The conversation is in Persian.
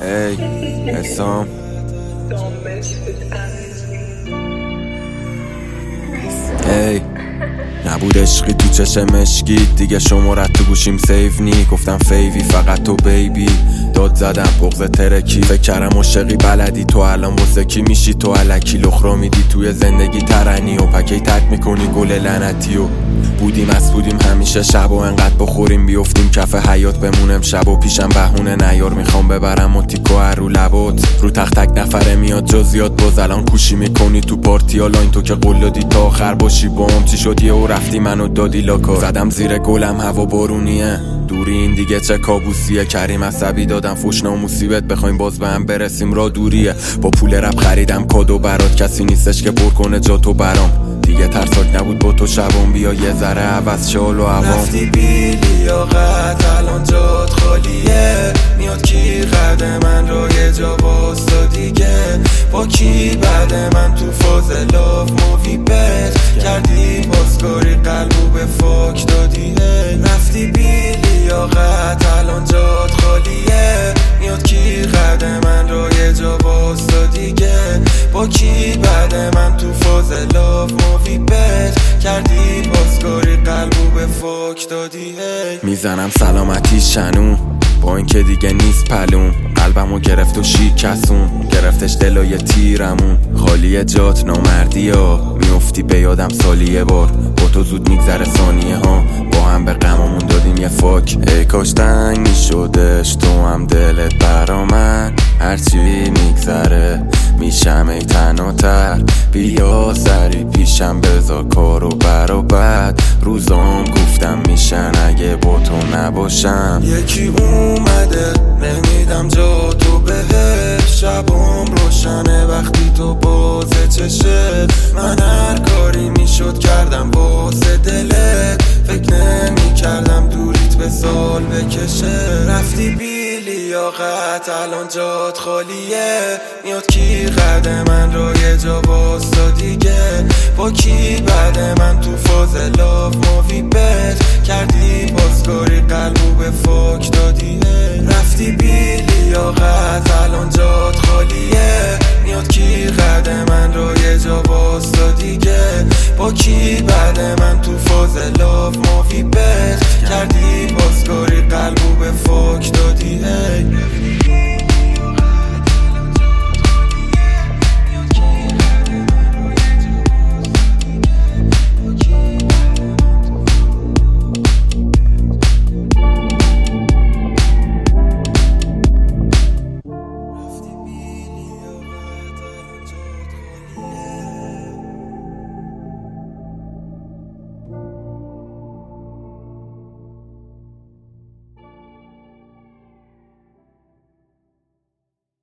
ای حسام ای نبود عشقی تو چشم مشکید دیگه شمارت تو گوشیم سیف نی گفتم فیوی فقط تو بیبی داد زدم بغض ترکی فکر کردم عاشقی بلدی تو الان واسه کی میشی تو الکی لخرا میدی توی زندگی ترنی و پکی تک میکنی گل لعنتی و بودیم همیشه شب و انقدر بخوریم بیفتیم کف حیات بمونم شب و پیشم بهونه نیار میخوام ببرم و تیکو رو لبات رو تخت تک نفره میاد جزیات باز الان کوشی میکنی تو پارتی ها لاین تو که قول دادی تا آخر باشی بام چی شدی و رفتی منو دادی لاکار زدم زیر گلم هوا بارونیه دوری این دیگه چه کابوسیه کریم عصبی دادم فوش ناموسیبت بخوایم باز به هم برسیم را دوریه با پول رب خریدم کادو برات کسی نیستش که پر کنه جا تو برام دیگه ترساک نبود با تو شبام بیا یه ذره عوض شال و عوام رفتی بیلیاقت الان جات خالیه میاد کی قد من رو یه جا باستا دیگه با کی بعد من تو فاز لاف مووی بد کردی بازکاری قلبو به فاک دادی رفتی بیلیاقت الان جات خالیه میاد کی قد من رو یه جا باستا دیگه با کی بعد من تو فاز لاف مووی بد کردی بازکاری قلبو به فاک دادی میزنم سلامتی شنون با اینکه دیگه نیست پلون قلبمو گرفت و شیکسون گرفتش دلای تیرمون خالی جات نامردی ها میافتی به یادم سالی یه بار با تو زود میگذره ثانیه ها با هم به غممون دادیم یه فاک ای کاش تنگ میشدش تو هم دلت برا من هرچی میگذره میشم ای تناتر بیا سری پیشم بذار کارو برابد روزام گفتم میشن اگه با تو نباشم یکی اومده نمیدم جا تو بهش شبام روشنه وقتی تو بازه چشت من هر کاری میشد کردم واسه دلت فکر نمی کردم دوریت به سال بکشه رفتی بیلیاقت الان جات خالیه میاد کی قد من رو یه جا باستا دیگه با کی بعد من تو فاز لاف مووی بد کردی بازکاری قلبو به فاک دادی رفتی بیلیاقت الان جات خالیه میاد کی قد من رو یه جا باستا دیگه با کی بعد من تو فاز لاف مووی بد کردی بازکاری قلبو به فاک دادی